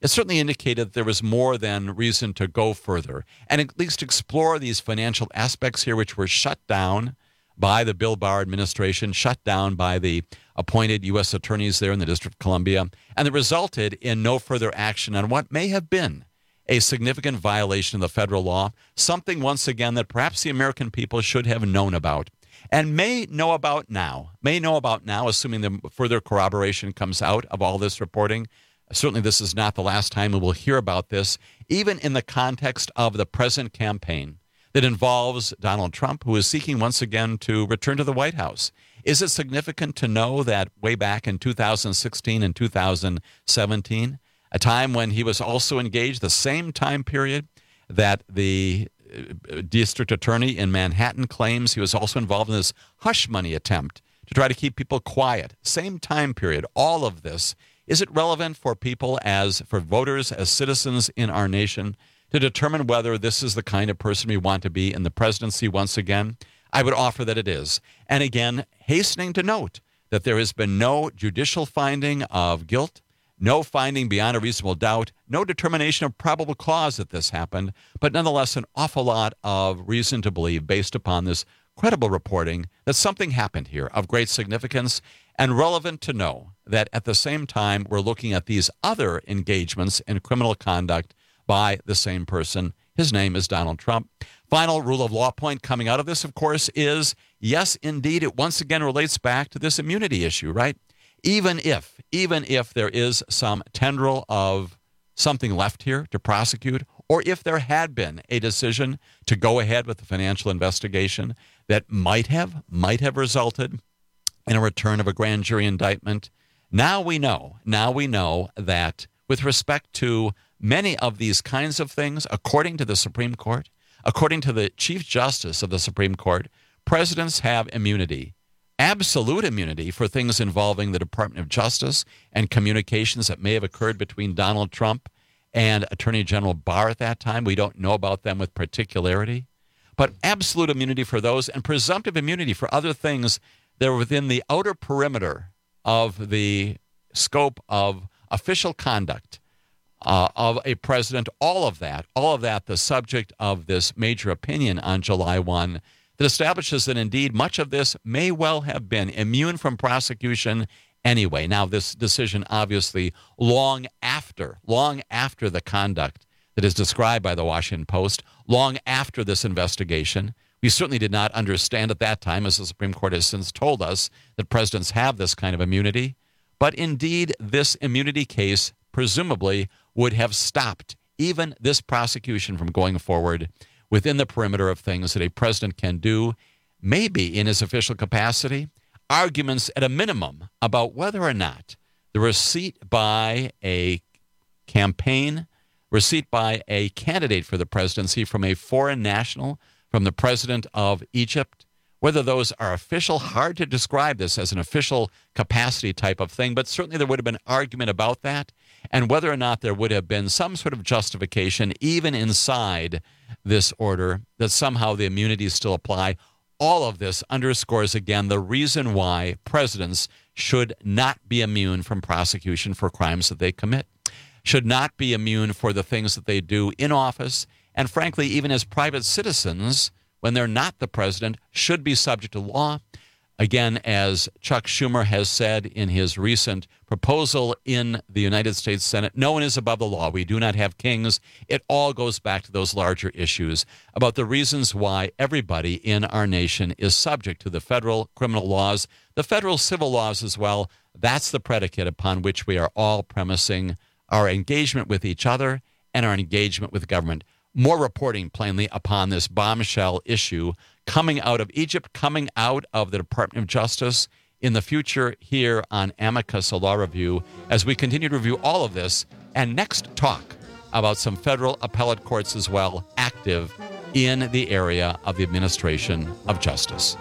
[SPEAKER 17] it certainly indicated that there was more than reason to go further and at least explore these financial aspects here, which were shut down by the Bill Barr administration, shut down by the appointed U S attorneys there in the District of Columbia, and that resulted in no further action on what may have been a significant violation of the federal law, something, once again, that perhaps the American people should have known about and may know about now, may know about now, assuming the further corroboration comes out of all this reporting. Certainly this is not the last time we will hear about this, even in the context of the present campaign that involves Donald Trump, who is seeking once again to return to the White House. Is it significant to know that way back in two thousand sixteen and two thousand seventeen, a time when he was also engaged, the same time period that the district attorney in Manhattan claims he was also involved in this hush money attempt to try to keep people quiet, same time period, all of this, is it relevant for people as, for voters, as citizens in our nation to determine whether this is the kind of person we want to be in the presidency once again? I would offer that it is. And again, hastening to note that there has been no judicial finding of guilt, no finding beyond a reasonable doubt, no determination of probable cause that this happened, but nonetheless an awful lot of reason to believe, based upon this credible reporting, that something happened here of great significance, and relevant to know that at the same time we're looking at these other engagements in criminal conduct by the same person. His name is Donald Trump. Final rule of law point coming out of this, of course, is, yes, indeed, it once again relates back to this immunity issue, right? Even if, even if there is some tendril of something left here to prosecute, or if there had been a decision to go ahead with the financial investigation that might have, might have resulted in a return of a grand jury indictment, now we know, now we know that with respect to many of these kinds of things, according to the Supreme Court, according to the Chief Justice of the Supreme Court, presidents have immunity, absolute immunity for things involving the Department of Justice and communications that may have occurred between Donald Trump and Attorney General Barr at that time. We don't know about them with particularity, but absolute immunity for those and presumptive immunity for other things that are within the outer perimeter of the scope of official conduct uh, of a president. All of that, all of that, the subject of this major opinion on July first that establishes that indeed much of this may well have been immune from prosecution anyway. Now, this decision obviously long after, long after the conduct that is described by the Washington Post, long after this investigation. We certainly did not understand at that time, as the Supreme Court has since told us, that presidents have this kind of immunity. But indeed, this immunity case presumably would have stopped even this prosecution from going forward within the perimeter of things that a president can do, maybe in his official capacity, arguments at a minimum about whether or not the receipt by a campaign, receipt by a candidate for the presidency from a foreign national, from the president of Egypt, whether those are official. Hard to describe this as an official capacity type of thing, but certainly there would have been argument about that, and whether or not there would have been some sort of justification, even inside this order, that somehow the immunities still apply. All of this underscores, again, the reason why presidents should not be immune from prosecution for crimes that they commit, should not be immune for the things that they do in office, and frankly, even as private citizens, when they're not the president, should be subject to law. Again, as Chuck Schumer has said in his recent proposal in the United States Senate, no one is above the law. We do not have kings. It all goes back to those larger issues about the reasons why everybody in our nation is subject to the federal criminal laws, the federal civil laws as well. That's the predicate upon which we are all premising our engagement with each other and our engagement with government. More reporting, plainly, upon this bombshell issue coming out of Egypt, coming out of the Department of Justice in the future here on Amicus, a Law Review, as we continue to review all of this and next talk about some federal appellate courts as well active in the area of the administration of justice.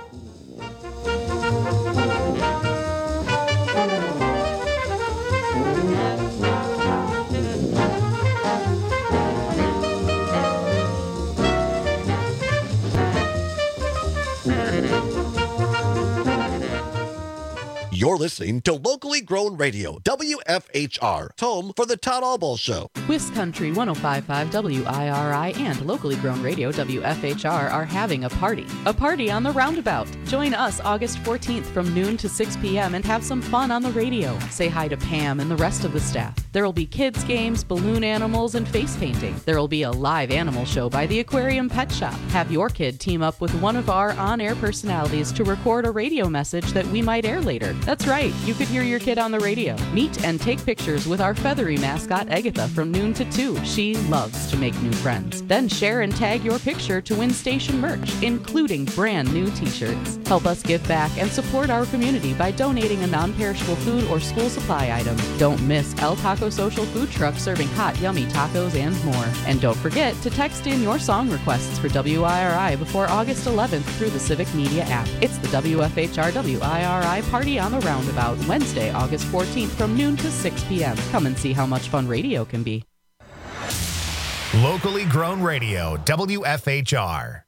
[SPEAKER 2] You're listening to locally grown radio, W F H R, home for the Todd Albaugh Show.
[SPEAKER 3] West Country one oh five point five W I R I and locally grown radio, W F H R, are having a party. A party on the Roundabout. Join us August fourteenth from noon to six p.m. and have some fun on the radio. Say hi to Pam and the rest of the staff. There will be kids' games, balloon animals, and face painting. There will be a live animal show by the Aquarium Pet Shop. Have your kid team up with one of our on-air personalities to record a radio message that we might air later. That's right, you could hear your kid on the radio. Meet and take pictures with our feathery mascot, Agatha, from noon to two. She loves to make new friends. Then share and tag your picture to win station merch, including brand new t-shirts. Help us give back and support our community by donating a non-perishable food or school supply item. Don't miss El Taco Social Food Truck serving hot, yummy tacos and more. And don't forget to text in your song requests for W I R I before August eleventh through the Civic Media app. It's the W F H R W I R I Party on the Roundabout, Wednesday, August fourteenth from noon to six p.m. Come and see how much fun radio can be.
[SPEAKER 1] Locally grown radio, W F H R.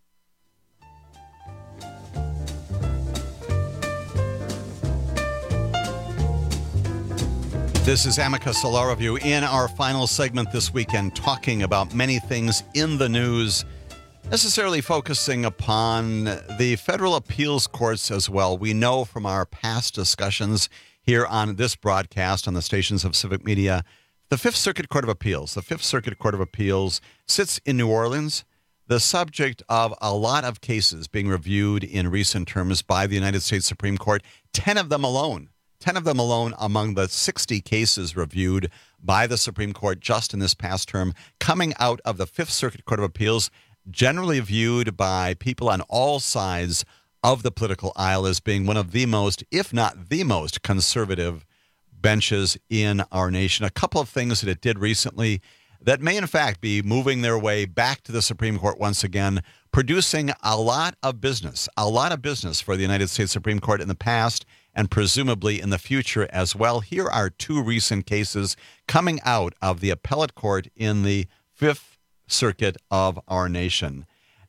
[SPEAKER 17] This is Amicus Law Review in our final segment this weekend, talking about many things in the news, necessarily focusing upon the federal appeals courts as well. We know from our past discussions here on this broadcast on the stations of Civic Media, the Fifth Circuit Court of Appeals, the Fifth Circuit Court of Appeals sits in New Orleans, the subject of a lot of cases being reviewed in recent terms by the United States Supreme Court, ten of them alone. ten of them alone among the sixty cases reviewed by the Supreme Court just in this past term, coming out of the Fifth Circuit Court of Appeals, generally viewed by people on all sides of the political aisle as being one of the most, if not the most, conservative benches in our nation. A couple of things that it did recently that may in fact be moving their way back to the Supreme Court once again, producing a lot of business, a lot of business for the United States Supreme Court in the past and presumably in the future as well. Here are two recent cases coming out of the appellate court in the Fifth Circuit of our nation.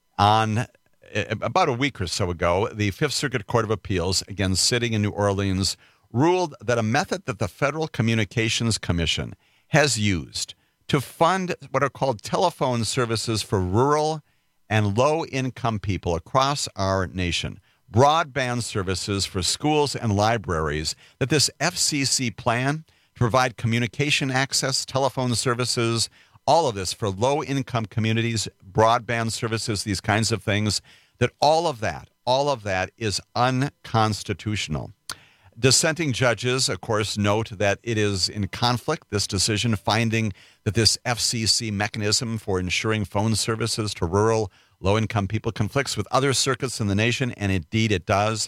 [SPEAKER 17] On about a week or so ago, the Fifth Circuit Court of Appeals, again sitting in New Orleans, ruled that a method that the Federal Communications Commission has used to fund what are called telephone services for rural and low-income people across our nation, broadband services for schools and libraries, that this F C C plan to provide communication access, telephone services, all of this for low-income communities, broadband services, these kinds of things, that all of that, all of that is unconstitutional. Dissenting judges, of course, note that it is in conflict, this decision, finding that this F C C mechanism for ensuring phone services to rural, low-income people conflicts with other circuits in the nation, and indeed it does.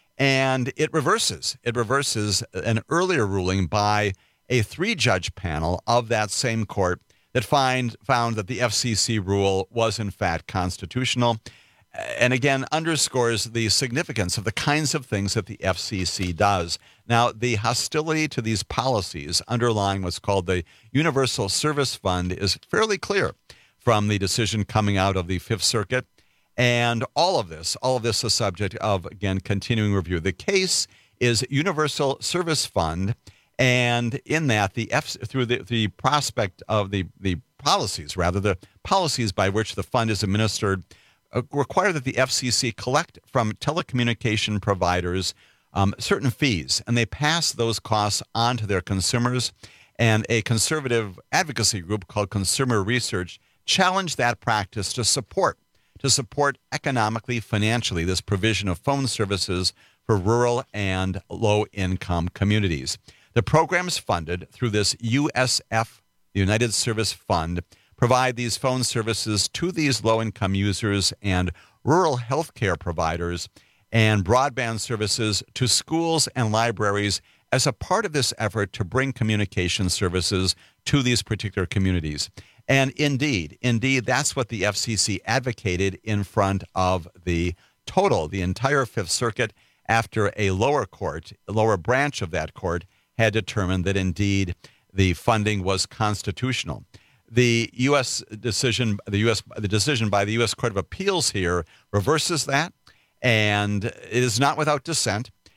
[SPEAKER 17] And it reverses. It reverses an earlier ruling by a three-judge panel of that same court that find, found that the F C C rule was, in fact, constitutional. And again, underscores the significance of the kinds of things that the F C C does. Now, the hostility to these policies underlying what's called the Universal Service Fund is fairly clear from the decision coming out of the Fifth Circuit. And all of this, all of this is subject of, again, continuing review. The case is Universal Service Fund, and in that, the F, through the, the prospect of the, the policies, rather, the policies by which the fund is administered, require that the F C C collect from telecommunication providers um, certain fees, and they pass those costs on to their consumers. And a conservative advocacy group called Consumer Research challenged that practice to support, to support economically, financially, this provision of phone services for rural and low-income communities. The programs funded through this U S F, the United Service Fund, provide these phone services to these low-income users and rural health care providers and broadband services to schools and libraries as a part of this effort to bring communication services to these particular communities. And indeed, indeed, that's what the F C C advocated in front of the total, the entire Fifth Circuit, after a lower court, a lower branch of that court, had determined that indeed the funding was constitutional. The U S decision, the U S the decision by the U S Court of Appeals here reverses that, and it is not without dissent.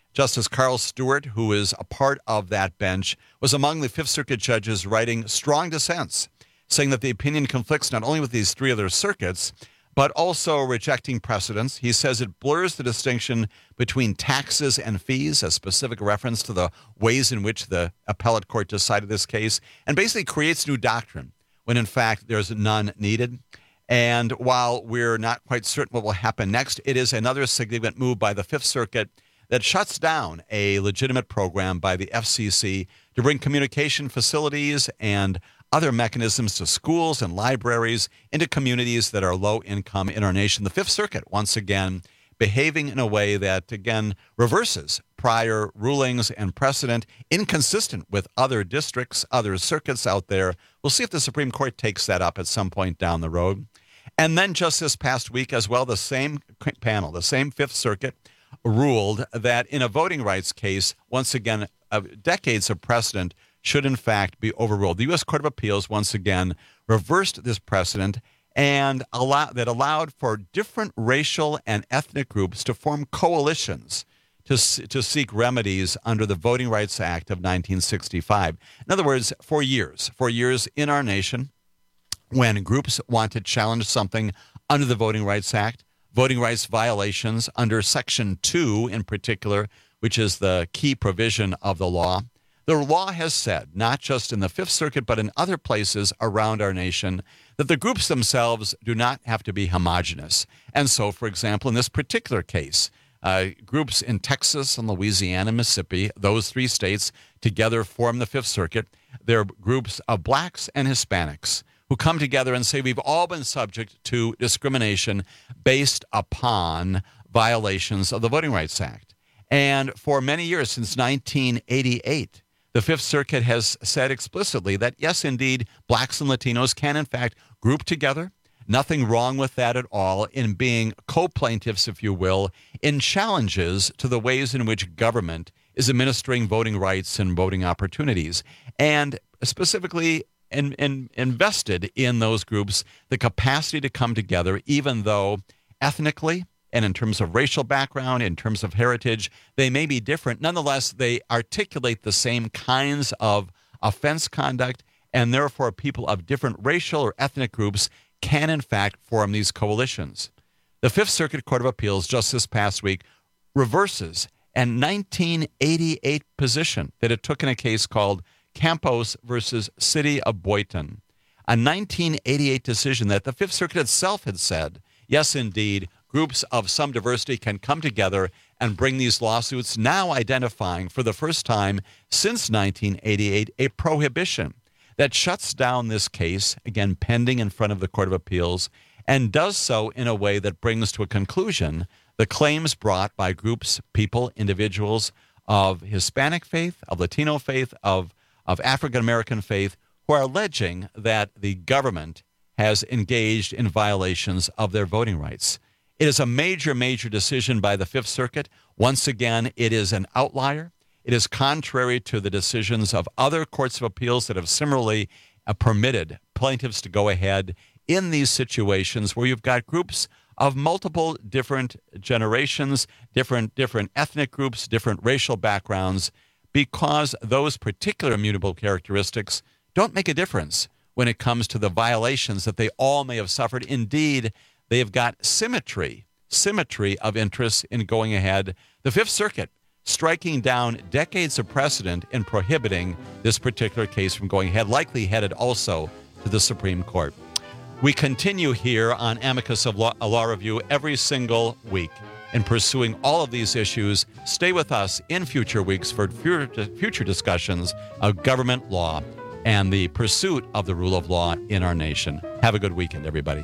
[SPEAKER 17] Justice Carl Stewart, who is a part of that bench, was among the Fifth Circuit judges writing strong dissents, saying that the opinion conflicts not only with these three other circuits, but also rejecting precedents. He says it blurs the distinction between taxes and fees, a specific reference to the ways in which the appellate court decided this case, and basically creates new doctrine when, in fact, there's none needed. And while we're not quite certain what will happen next, it is another significant move by the Fifth Circuit that shuts down a legitimate program by the F C C to bring communication facilities and other mechanisms to schools and libraries into communities that are low income in our nation. The Fifth Circuit, once again, behaving in a way that, again, reverses prior rulings and precedent, inconsistent with other districts, other circuits out there. We'll see if the Supreme Court takes that up at some point down the road. And then just this past week as well, the same panel, the same Fifth Circuit, ruled that in a voting rights case, once again, uh, decades of precedent should in fact be overruled. The U S Court of Appeals once again reversed this precedent and allow, that allowed for different racial and ethnic groups to form coalitions to, to seek remedies under the Voting Rights Act of nineteen sixty-five. In other words, for years, for years in our nation, when groups want to challenge something under the Voting Rights Act, voting rights violations under Section two in particular, which is the key provision of the law, the law has said, not just in the Fifth Circuit, but in other places around our nation, that the groups themselves do not have to be homogenous. And so, for example, in this particular case, uh, groups in Texas and Louisiana, Mississippi, those three states together form the Fifth Circuit. They're groups of blacks and Hispanics who come together and say we've all been subject to discrimination based upon violations of the Voting Rights Act. And for many years, since nineteen eighty-eight, the Fifth Circuit has said explicitly that, yes, indeed, blacks and Latinos can, in fact, group together. Nothing wrong with that at all in being co-plaintiffs, if you will, in challenges to the ways in which government is administering voting rights and voting opportunities. And specifically, And, and invested in those groups the capacity to come together, even though ethnically and in terms of racial background, in terms of heritage, they may be different. Nonetheless, they articulate the same kinds of offense conduct, and therefore people of different racial or ethnic groups can, in fact, form these coalitions. The Fifth Circuit Court of Appeals just this past week reverses a nineteen eighty-eight position that it took in a case called Campos versus City of Boynton, a nineteen eighty-eight decision that the Fifth Circuit itself had said, yes, indeed, groups of some diversity can come together and bring these lawsuits, now identifying for the first time since nineteen eighty-eight a prohibition that shuts down this case, again, pending in front of the Court of Appeals, and does so in a way that brings to a conclusion the claims brought by groups, people, individuals of Hispanic faith, of Latino faith, of of African-American faith, who are alleging that the government has engaged in violations of their voting rights. It is a major, major decision by the Fifth Circuit. Once again, it is an outlier. It is contrary to the decisions of other courts of appeals that have similarly uh, permitted plaintiffs to go ahead in these situations where you've got groups of multiple different generations, different, different ethnic groups, different racial backgrounds, because those particular immutable characteristics don't make a difference when it comes to the violations that they all may have suffered. Indeed, they have got symmetry, symmetry of interests in going ahead. The Fifth Circuit striking down decades of precedent in prohibiting this particular case from going ahead, likely headed also to the Supreme Court. We continue here on Amicus of Law, a Law Review every single week in pursuing all of these issues. Stay with us in future weeks for future discussions of government law and the pursuit of the rule of law in our nation. Have a good weekend, everybody.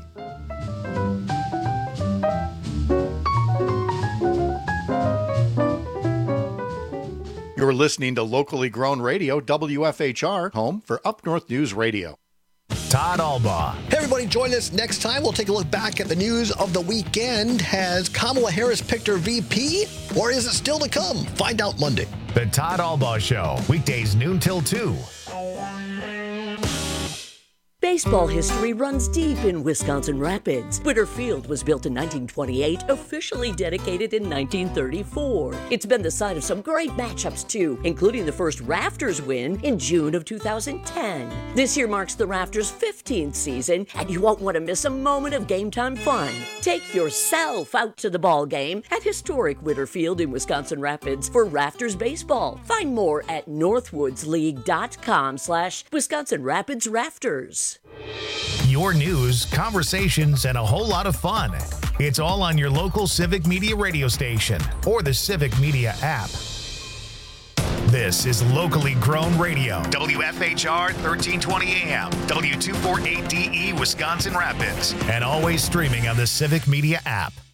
[SPEAKER 4] You're listening to locally grown radio, W F H R, home for Up North News Radio.
[SPEAKER 1] Todd Albaugh.
[SPEAKER 2] Hey, everybody, join us next time. We'll take a look back at the news of the weekend. Has Kamala Harris picked her V P, or is it still to come? Find out Monday.
[SPEAKER 1] The Todd Albaugh Show, weekdays noon till two.
[SPEAKER 6] They Baseball history runs deep in Wisconsin Rapids. Witter Field was built in nineteen twenty-eight, officially dedicated in nineteen thirty-four. It's been the site of some great matchups too, including the first Rafters win in June of two thousand ten. This year marks the Rafters' fifteenth season, and you won't want to miss a moment of game time fun. Take yourself out to the ball game at historic Witter Field in Wisconsin Rapids for Rafters baseball. Find more at northwoodsleague.com slash Wisconsin Rapids Rafters.
[SPEAKER 1] Your news, conversations, and a whole lot of fun. It's all on your local Civic Media radio station or the Civic Media app. This is Locally Grown Radio, W F H R thirteen twenty A M, W two forty-eight D E, Wisconsin Rapids, and always streaming on the Civic Media app.